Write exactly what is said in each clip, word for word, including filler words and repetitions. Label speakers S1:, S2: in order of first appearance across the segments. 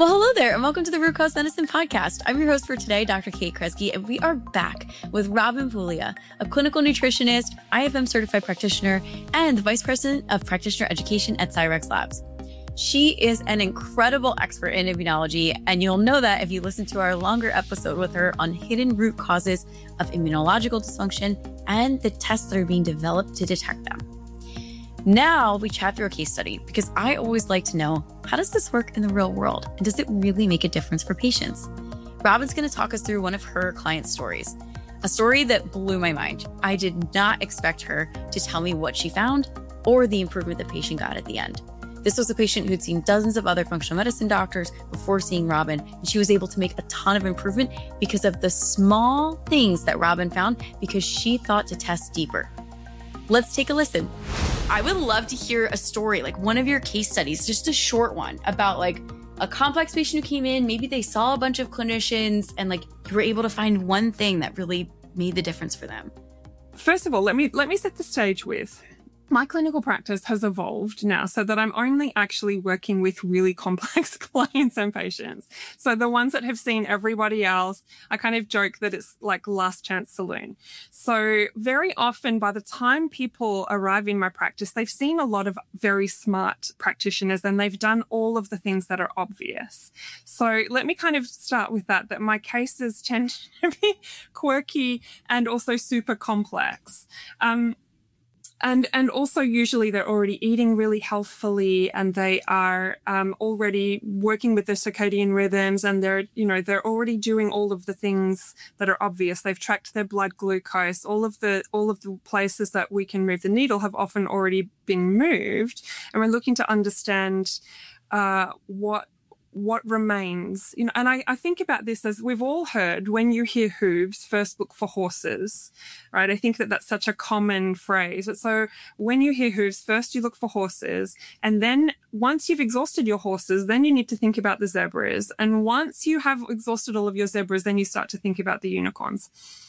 S1: Well, hello there, and welcome to the Root Cause Medicine Podcast. I'm your host for today, Doctor Kate Kresge, and we are back with Robin Puglia, a clinical nutritionist, I F M certified practitioner, and the Vice President of Practitioner Education at Cyrex Labs. She is an incredible expert in immunology, and you'll know that if you listen to our longer episode with her on hidden root causes of immunological dysfunction and the tests that are being developed to detect them. Now we chat through a case study because I always like to know, how does this work in the real world? And does it really make a difference for patients? Robin's going to talk us through one of her client stories, a story that blew my mind. I did not expect her to tell me what she found or the improvement the patient got at the end. This was a patient who'd seen dozens of other functional medicine doctors before seeing Robin, and she was able to make a ton of improvement because of the small things that Robin found because she thought to test deeper. Let's take a listen. I would love to hear a story, like one of your case studies, just a short one about like a complex patient who came in, maybe they saw a bunch of clinicians and like you were able to find one thing that really made the difference for them.
S2: First of all, let me let me set the stage with my clinical practice has evolved now so that I'm only actually working with really complex clients and patients. So the ones that have seen everybody else, I kind of joke that it's like last chance saloon. So very often by the time people arrive in my practice, they've seen a lot of very smart practitioners and they've done all of the things that are obvious. So let me kind of start with that, that my cases tend to be quirky and also super complex. Um, And and also usually they're already eating really healthfully and they are um, already working with their circadian rhythms and they're, you know, they're already doing all of the things that are obvious. They've tracked their blood glucose. All of the all of the places that we can move the needle have often already been moved. And we're looking to understand uh, what what remains, you know, and I, I think about this as we've all heard, when you hear hooves, first look for horses, right? I think that that's such a common phrase. So when you hear hooves, first you look for horses. And then once you've exhausted your horses, then you need to think about the zebras. And once you have exhausted all of your zebras, then you start to think about the unicorns.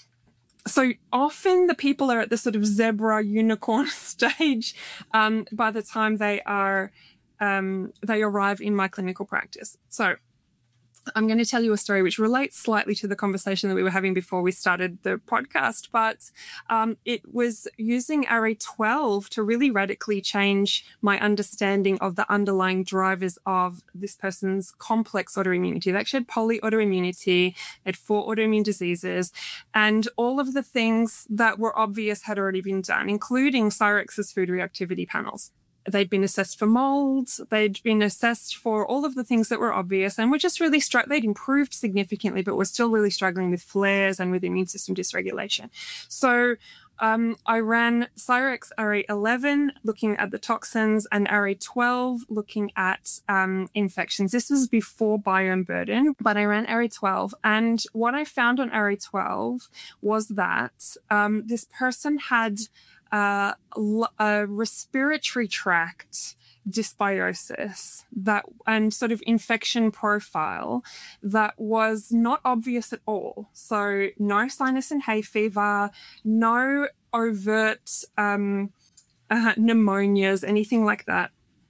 S2: So often the people are at the sort of zebra unicorn stage um, by the time they are Um, they arrive in my clinical practice. So I'm going to tell you a story which relates slightly to the conversation that we were having before we started the podcast, but um, it was using R A twelve to really radically change my understanding of the underlying drivers of this person's complex autoimmunity. They actually had polyautoimmunity, they had four autoimmune diseases, and all of the things that were obvious had already been done, including Cyrex's food reactivity panels. They'd been assessed for molds. They'd been assessed for all of the things that were obvious and were just really struck. They'd improved significantly, but were still really struggling with flares and with immune system dysregulation. So um, I ran Cyrex R A eleven looking at the toxins and R A twelve looking at um, infections. This was before biome burden, but I ran R A twelve. And what I found on R A twelve was that um, this person had Uh, a respiratory tract dysbiosis that and sort of infection profile that was not obvious at all. So no sinus and hay fever, no overt um, uh, pneumonias, anything like that.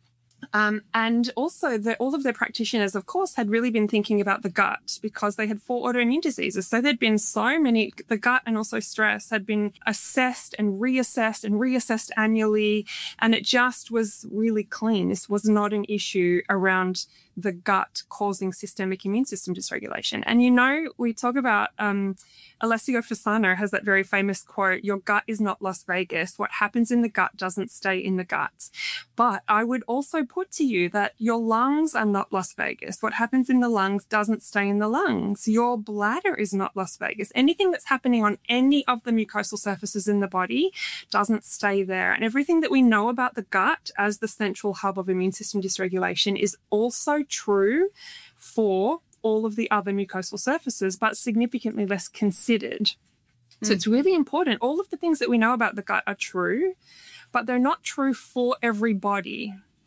S2: Um, and also the, all of their practitioners, of course, had really been thinking about the gut because they had four autoimmune diseases. So there'd been so many, the gut and also stress had been assessed and reassessed and reassessed annually. And it just was really clean. This was not an issue around the gut causing systemic immune system dysregulation. And, you know, we talk about, um, Alessio Fasano has that very famous quote, your gut is not Las Vegas. What happens in the gut doesn't stay in the gut. But I would also put to you that your lungs are not Las Vegas. What happens in the lungs doesn't stay in the lungs. Your bladder is not Las Vegas. Anything that's happening on any of the mucosal surfaces in the body doesn't stay there. And everything that we know about the gut as the central hub of immune system dysregulation is also true for all of the other mucosal surfaces, but significantly less considered. Mm. So it's really important. All of the things that we know about the gut are true, but they're not true for everybody.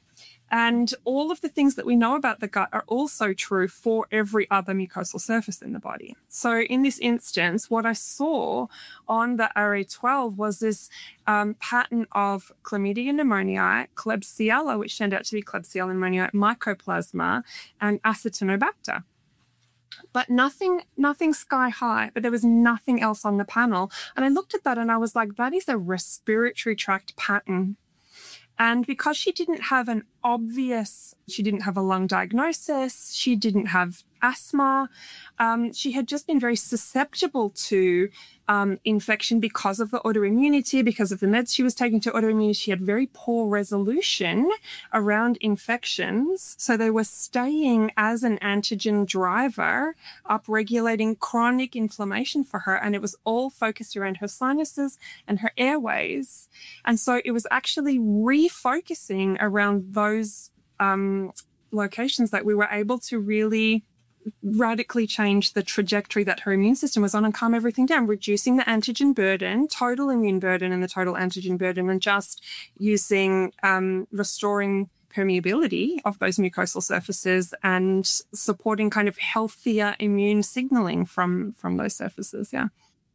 S2: And all of the things that we know about the gut are also true for every other mucosal surface in the body. So in this instance, what I saw on the R A twelve was this um, pattern of Chlamydia pneumoniae, Klebsiella, which turned out to be Klebsiella pneumoniae, Mycoplasma, and Acinetobacter. But nothing, nothing sky high, but there was nothing else on the panel. And I looked at that and I was like, that is a respiratory tract pattern. And because she didn't have an obvious, she didn't have a lung diagnosis, she didn't have asthma, um, she had just been very susceptible to um, infection because of the autoimmunity, because of the meds she was taking to autoimmunity. She had very poor resolution around infections. So they were staying as an antigen driver, upregulating chronic inflammation for her. And it was all focused around her sinuses and her airways. And so it was actually refocusing around those um, locations that we were able to really radically change the trajectory that her immune system was on and calm everything down, reducing the antigen burden, total immune burden and the total antigen burden, and just using, um, restoring permeability of those mucosal surfaces and supporting kind of healthier immune signaling from, from those surfaces. Yeah.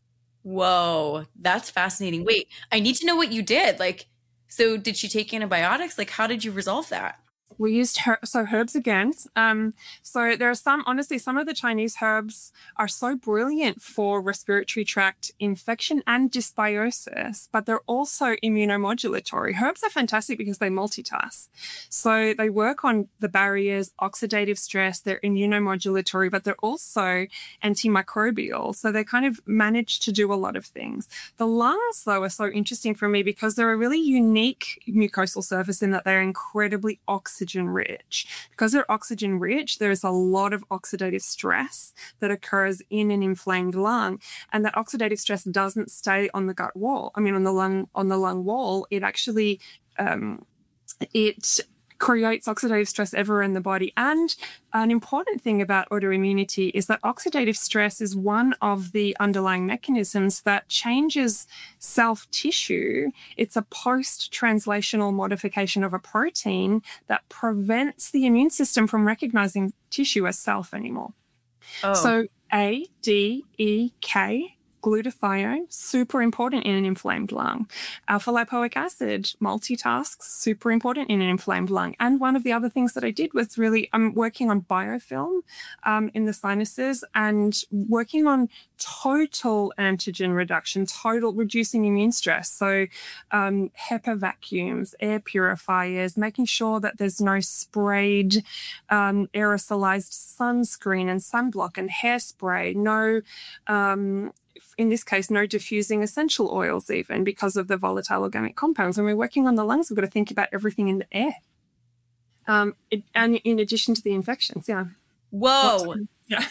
S1: Whoa, that's fascinating. Wait, I need to know what you did. Like, so did she take antibiotics? Like, how did you resolve that?
S2: We used her- so herbs again. Um, so there are some, honestly, some of the Chinese herbs are so brilliant for respiratory tract infection and dysbiosis, but they're also immunomodulatory. Herbs are fantastic because they multitask. So they work on the barriers, oxidative stress, they're immunomodulatory, but they're also antimicrobial. So they kind of manage to do a lot of things. The lungs, though, are so interesting for me because they're a really unique mucosal surface in that they're incredibly oxygen rich. Because they're oxygen rich, there's a lot of oxidative stress that occurs in an inflamed lung. And that oxidative stress doesn't stay on the gut wall. I mean, on the lung, on the lung wall, it actually, um, it creates oxidative stress everywhere in the body. And an important thing about autoimmunity is that oxidative stress is one of the underlying mechanisms that changes self-tissue. It's a post-translational modification of a protein that prevents the immune system from recognizing tissue as self anymore. Oh. So A, D, E, K, glutathione, super important in an inflamed lung. Alpha lipoic acid, multitasks, super important in an inflamed lung. And one of the other things that I did was really, I'm working on biofilm um, in the sinuses and working on total antigen reduction, total reducing immune stress. So um, HEPA vacuums, air purifiers, making sure that there's no sprayed um, aerosolized sunscreen and sunblock and hairspray, no um, in this case, no diffusing essential oils even because of the volatile organic compounds. When we're working on the lungs, we've got to think about everything in the air. Um, it, and in addition to the infections, yeah.
S1: Whoa.
S2: Yeah.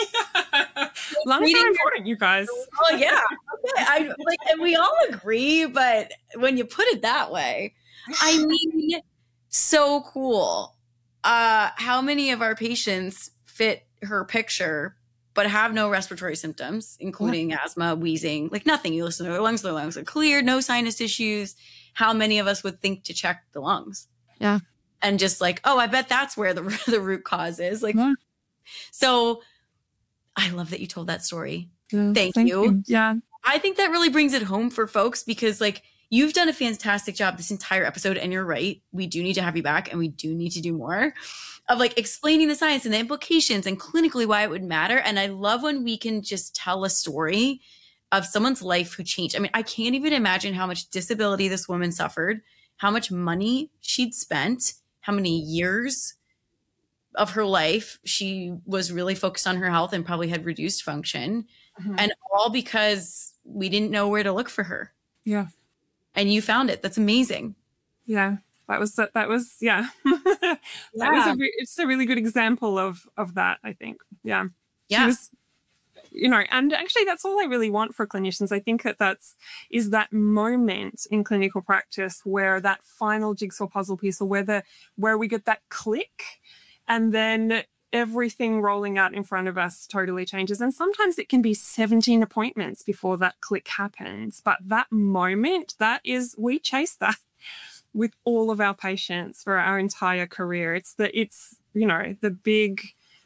S2: Lungs are important, you guys.
S1: Oh, yeah. Okay. I, like, and we all agree, but when you put it that way, I mean, so cool. Uh, how many of our patients fit her picture but have no respiratory symptoms, including yeah. asthma, wheezing, like nothing. You listen to their lungs, their lungs are clear, no sinus issues. How many of us would think to check the lungs?
S2: Yeah.
S1: And just like, oh, I bet that's where the, the root cause is. Like, yeah. So I love that you told that story. Yeah, thank, thank you. you.
S2: Yeah.
S1: I think that really brings it home for folks because like you've done a fantastic job this entire episode and you're right. We do need to have you back and we do need to do more of like explaining the science and the implications and clinically why it would matter. And I love when we can just tell a story of someone's life who changed. I mean, I can't even imagine how much disability this woman suffered, how much money she'd spent, how many years of her life she was really focused on her health and probably had reduced function. Mm-hmm. And all because we didn't know where to look for her.
S2: Yeah.
S1: And you found it. That's amazing.
S2: Yeah. That was, that, that was, yeah. that
S1: yeah.
S2: was a, it's a really good example of, of that, I think. Yeah.
S1: Yeah.
S2: She was, you know, and actually that's all I really want for clinicians. I think that that's, is that moment in clinical practice where that final jigsaw puzzle piece or where the, where we get that click and then everything rolling out in front of us totally changes. And sometimes it can be seventeen appointments before that click happens. But that moment, that is, we chase that. with all of our patients for our entire career. It's the, it's, you know, the big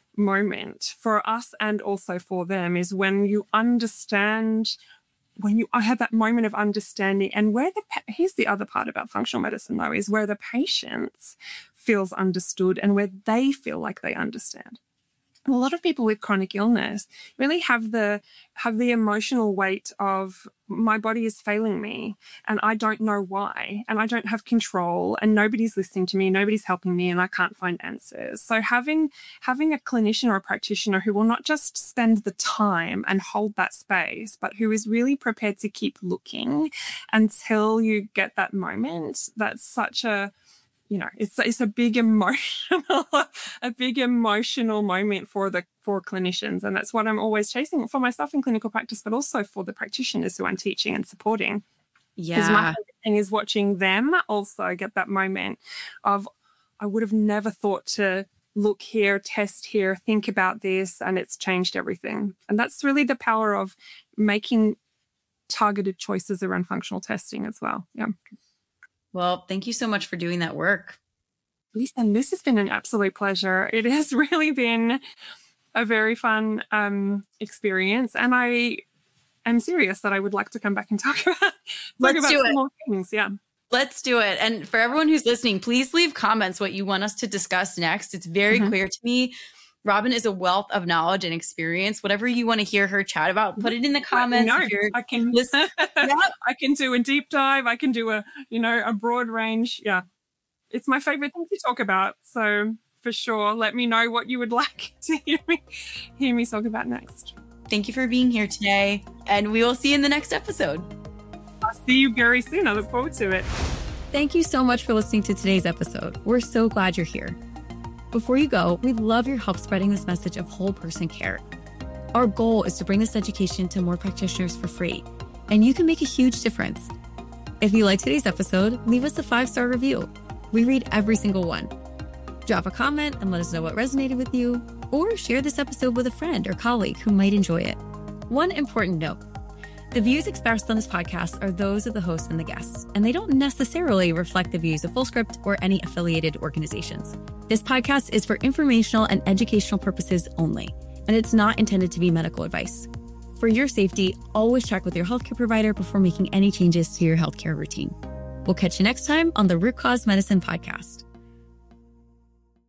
S2: moment for us and also for them is when you understand, when you I have that moment of understanding, and where the, here's the other part about functional medicine though, is where the patient feels understood and where they feel like they understand. A lot of people with chronic illness really have the have the emotional weight of my body is failing me and I don't know why and I don't have control and nobody's listening to me, nobody's helping me, and I can't find answers. So having having a clinician or a practitioner who will not just spend the time and hold that space, but who is really prepared to keep looking until you get that moment, that's such a You know, it's it's a big emotional, a big emotional moment for the for clinicians, and that's what I'm always chasing for myself in clinical practice, but also for the practitioners who I'm teaching and supporting.
S1: Yeah,
S2: because my favorite thing is watching them also get that moment of, I would have never thought to look here, test here, think about this, and it's changed everything. And that's really the power of making targeted choices around functional testing as well. Yeah.
S1: Well, thank you so much for doing that work.
S2: Lisa, this has been an absolute pleasure. It has really been a very fun um, experience. And I am serious that I would like to come back and talk about, talk
S1: Let's
S2: about
S1: do
S2: some
S1: it.
S2: more things. Yeah.
S1: Let's do it. And for everyone who's listening, please leave comments what you want us to discuss next. It's very mm-hmm. clear to me. Robin is a wealth of knowledge and experience. Whatever you want to hear her chat about, put it in the comments.
S2: No,
S1: if you're
S2: I can listen. Yeah. I can do a deep dive. I can do a, you know, a broad range. Yeah. It's my favorite thing to talk about. So for sure, let me know what you would like to hear me, hear me talk about next.
S1: Thank you for being here today. And we will see you in the next episode.
S2: I'll see you very soon. I look forward to it.
S1: Thank you so much for listening to today's episode. We're so glad you're here. Before you go, we'd love your help spreading this message of whole person care. Our goal is to bring this education to more practitioners for free, and you can make a huge difference. If you like today's episode, leave us a five-star review. We read every single one. Drop a comment and let us know what resonated with you, or share this episode with a friend or colleague who might enjoy it. One important note. The views expressed on this podcast are those of the hosts and the guests, and they don't necessarily reflect the views of FullScript or any affiliated organizations. This podcast is for informational and educational purposes only, and it's not intended to be medical advice. For your safety, always check with your healthcare provider before making any changes to your healthcare routine. We'll catch you next time on the Root Cause Medicine Podcast.